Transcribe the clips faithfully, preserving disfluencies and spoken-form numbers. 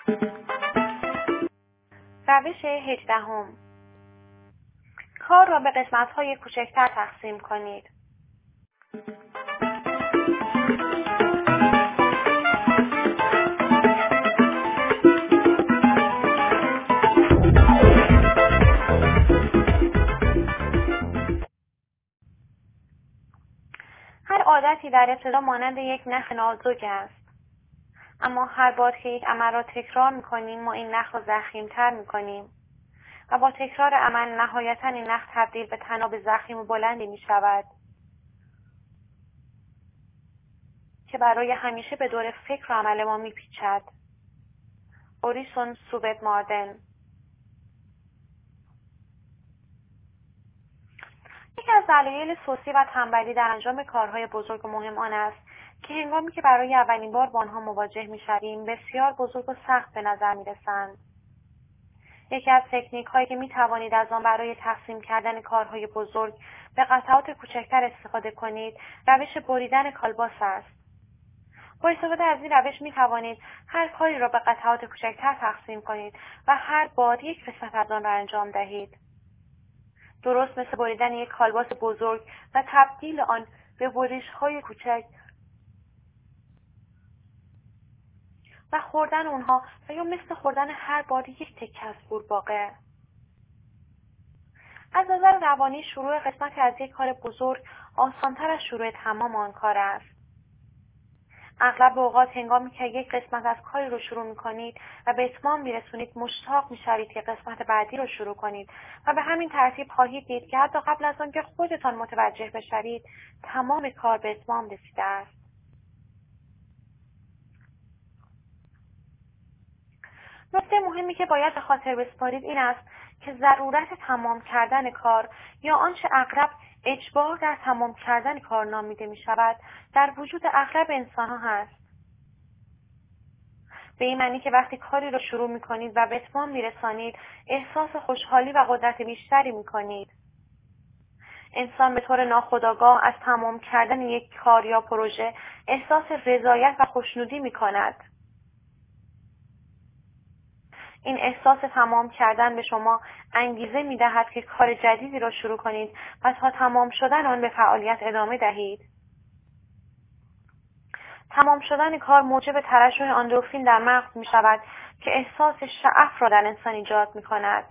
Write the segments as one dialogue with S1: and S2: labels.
S1: روش هجدهم. کار را به قسمت‌های کوچکتر تقسیم کنید. هر عادتی در ابتدا مانند یک نخ نازک است، اما هر بار که یک عمل را تکرار می‌کنیم ما این نخ را ضخیم‌تر می‌کنیم و با تکرار عمل نهایتاً این نخ تبدیل به طناب ضخیم و بلندی می‌شود که برای همیشه به دور فکر و عمل ما می‌پیچد. اوریسون سوبت ماردن. یکی از دلایل سستی و تنبلی در انجام کارهای بزرگ و مهم آن است که هنگامی که برای اولین بار با آنها مواجه می‌شویم بسیار بزرگ و سخت به نظر می‌رسند. یکی از تکنیک هایی که می توانید از آن برای تقسیم کردن کارهای بزرگ به قطعات کوچکتر استفاده کنید، روش بریدن کالباس است. با استفاده از این روش می توانید هر کاری را به قطعات کوچکتر تقسیم کنید و هر بار یک قسمت از آن را انجام دهید. درست مثل بریدن یک کالباس بزرگ و تبدیل آن به بریش های کوچک و خوردن اونها و یا مثل خوردن هر بار یک تکه از قورباغه. از نظر روانی شروع قسمتی از یک کار بزرگ آسان‌تر از شروع تمام آن کار است. اغلب اوقات هنگامی که یک قسمت از کاری رو شروع می‌کنید و به اتمام می‌رسونید مشتاق می‌شوید که قسمت بعدی رو شروع کنید و به همین ترتیب خواهید دید که حتی قبل از آن که خودتان متوجه بشوید تمام کار به اتمام رسیده است. نکته مهمی که باید به خاطر بسپارید این است که ضرورت تمام کردن کار یا آنچه اغلب اجبار در تمام کردن کار نامیده می شود در وجود اغلب انسان ها هست. به این معنی که وقتی کاری را شروع می کنید و به اتمام می رسانید احساس خوشحالی و قدرت بیشتری می کنید. انسان به طور ناخودآگاه از تمام کردن یک کار یا پروژه احساس رضایت و خوشنودی می کند. این احساس تمام کردن به شما انگیزه می دهد که کار جدیدی را شروع کنید و تا تمام شدن آن به فعالیت ادامه دهید. تمام شدن کار موجب ترشح اندورفین در مغز می شود که احساس شعف را در انسان ایجاد می کند.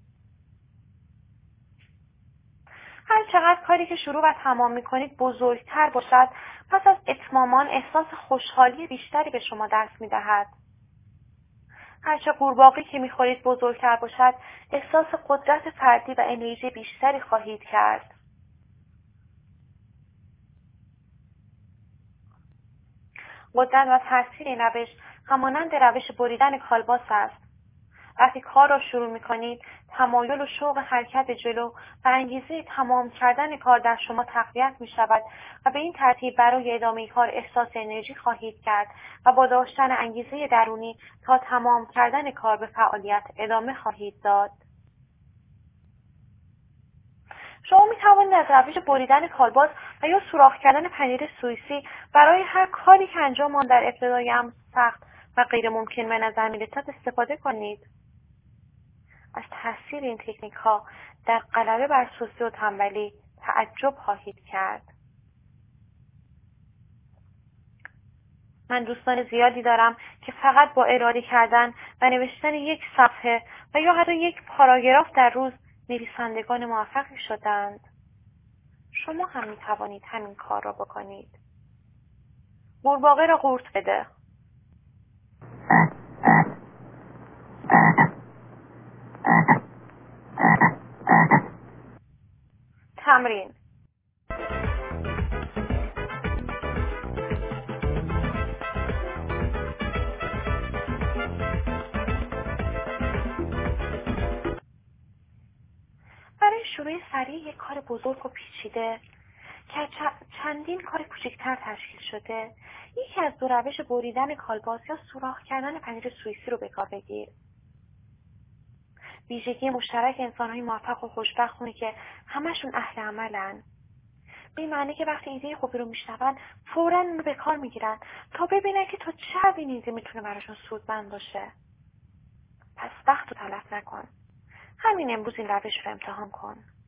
S1: هر چقدر کاری که شروع و تمام می کنید بزرگتر باشد، پس از اتمام آن احساس خوشحالی بیشتری به شما دست می دهد. هرچه قورباغه‌ای که می‌خورید بزرگتر باشد، احساس قدرت فردی و انرژی بیشتری خواهید کرد. قدرت و تاثیر این روش همانند روش بریدن کالباس است. وقتی کار را شروع می‌کنید، تمایل و شوق حرکت به جلو و انگیزه تمام کردن کار در شما تقویت می‌شود و به این ترتیب برای ادامه کار احساس انرژی خواهید کرد و با داشتن انگیزه درونی تا تمام کردن کار به فعالیت ادامه خواهید داد. شما می توانید از روش بریدن کالباس و یا سوراخ کردن پنیر سوئیسی برای هر کاری که انجام آن در ابتدای امر سخت و غیر ممکن به نظر می رسد استفاده کنید. از تاثیر این تکنیک ها در غلبه بر سستی و تنبلی تعجب خواهید کرد. من دوستان زیادی دارم که فقط با اراده کردن و نوشتن یک صفحه و یا حتی یک پاراگراف در روز نویسندگان موفقی شدند. شما هم می توانید همین کار را بکنید. قورباغه را قورت بده. تمرین. برای شروع سریع یک کار بزرگ و پیچیده که چندین کار کوچکتر تشکیل شده، یکی از دو روش بریدن کالباس یا سوراخ کردن پنیر سوئیسی رو به کار بگیر. ویژگی مشترک انسان‌های موفق و خوشبخت اونه که همشون اهل عملن. به این معنی که وقتی ایده خوبی رو میشنون فوراً اون رو به کار میگیرن تا ببینن که تا چه حدی این ایده میتونه براشون سودمند باشه. پس وقت رو تلف نکن. همین امروز این روش رو امتحان کن.